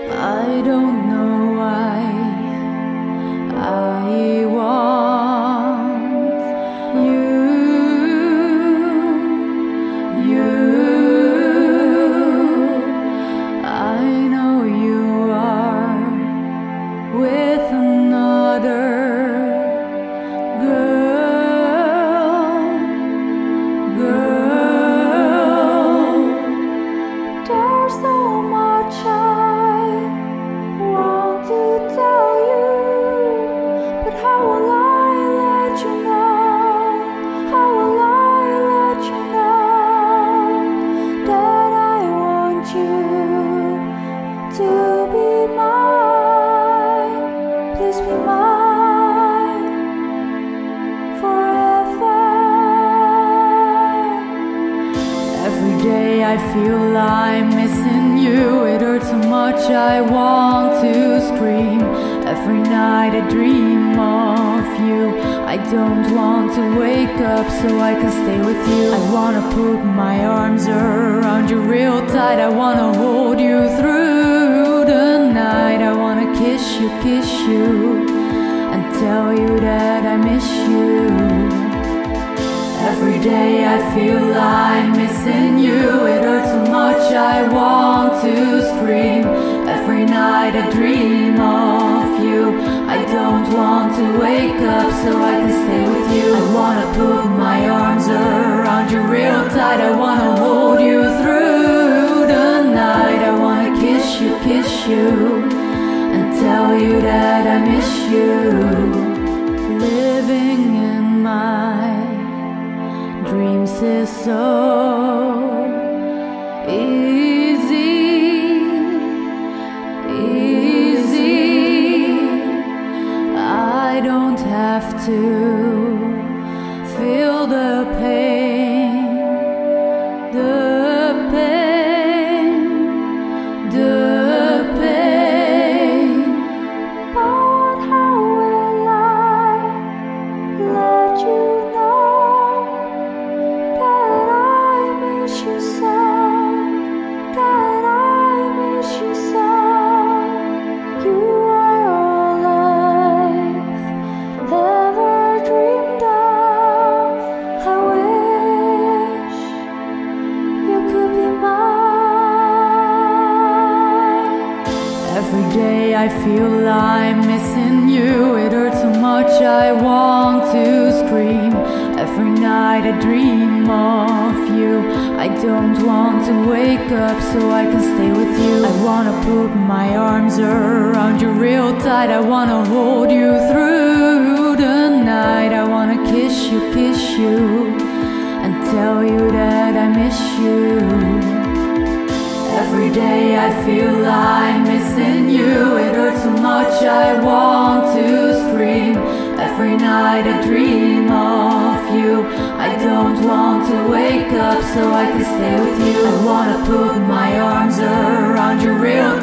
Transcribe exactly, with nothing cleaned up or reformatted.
I don't know why I want you, you. I know you are with another girl, girl. There's so much I want to tell you, but how will I let you know? How will I let you know that I want you to be mine? Please be mine forever. Every day I feel I'm missing you. It hurts so much I want to scream. Every night I dream of you. I don't want to wake up so I can stay with you. I wanna put my arms around you real tight. I wanna hold you through the night. I wanna kiss you, kiss you, and tell you that I miss you. Every day I feel I'm missing you. It hurts so much I want to scream. Every night I dream of you. I don't want to wake up so I can stay with you. I wanna put my arms around you real tight. I wanna hold you through the night. I wanna kiss you, kiss you, and tell you that I miss you. Living in my dreams is so easy, easy. I don't have to feel the pain, the pain, the pain. But how will I let you know that I miss you so, that I miss you so? You are all I've ever dreamed of. I wish you could be mine. Every day I feel I'm missing you. It hurts so much I want to scream. Every night I dream of you. I don't want to wake up so I can stay with you. I wanna put my arms around you real tight. I wanna hold you through the night. I wanna kiss you, kiss you, and tell you that I miss you. Every day I feel I'm missing you. It hurts so much I want to scream. Every night I dream of you. I don't want to wake up so I can stay with you. I wanna put my arms around you real